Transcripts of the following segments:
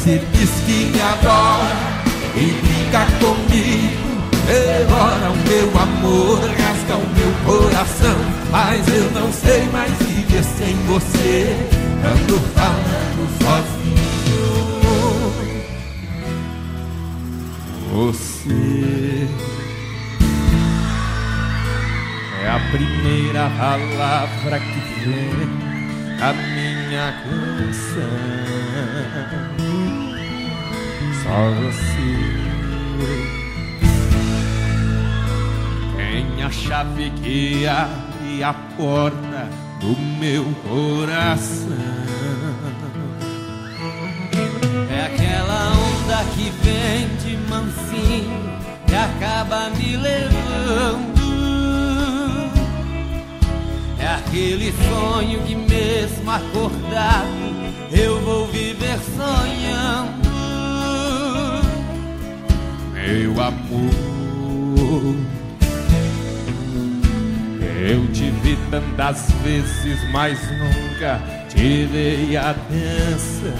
Você diz que me adora e brinca comigo, devora o meu amor, rasga o meu coração. Mas eu não sei mais viver sem você, ando falando sozinho. Você é a primeira palavra que vem a minha canção. Só você tem a chave que abre a porta do meu coração. É aquela onda que vem de mansinho que acaba me levando. É aquele sonho que mesmo acordado eu vou viver sonhando. Meu amor, eu te vi tantas vezes, mas nunca te dei atenção.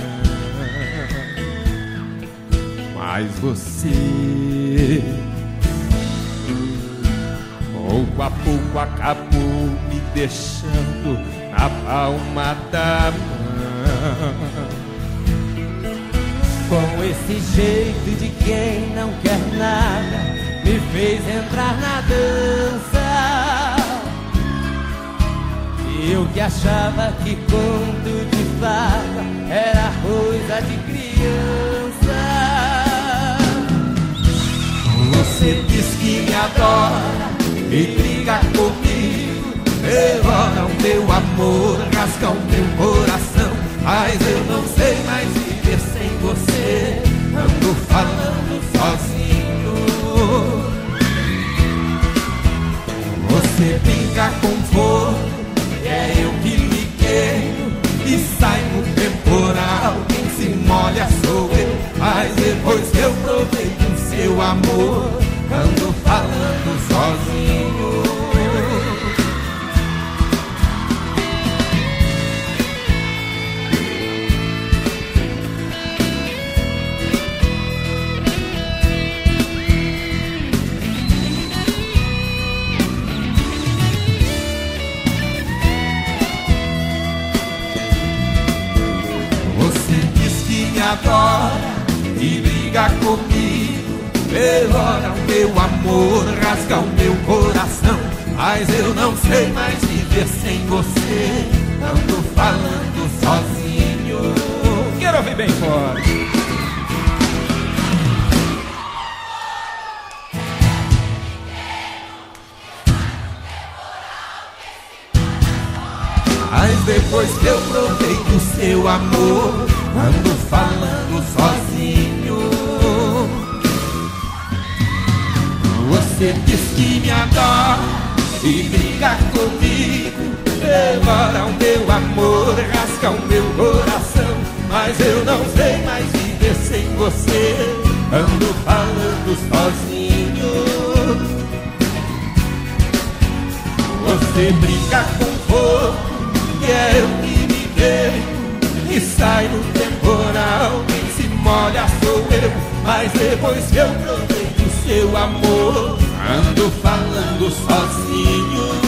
Mas você, pouco a pouco, acabou me deixando na palma da mão. Com esse jeito de quem não quer nada, me fez entrar na dança. E eu que achava que conto de fada era coisa de criança. Você diz que me adora e briga comigo, devora o meu amor, rasga o meu coração. Mas eu não sei mais viver sem você, ando falando sozinho. Você brinca com fogo, é eu que me queimo, e sai no temporal, quem se molha sou eu. Mas depois que eu provei do seu amor, ando falando sozinho. Adora e briga comigo, devora o meu amor, rasga o meu coração. Mas eu não sei mais viver sem você, ando falando sozinho. Quero ouvir bem forte. Mas depois que eu provei do seu amor, ando falando sozinho. Você diz que me adora e briga comigo, devora o meu amor, rasga o meu coração. Mas eu não sei mais viver sem você, ando falando sozinho. Você brinca com fogo, que é eu que me queimo, e sai no temporal, quem se molha sou eu. Mas depois que eu provei do seu amor, ando falando sozinho.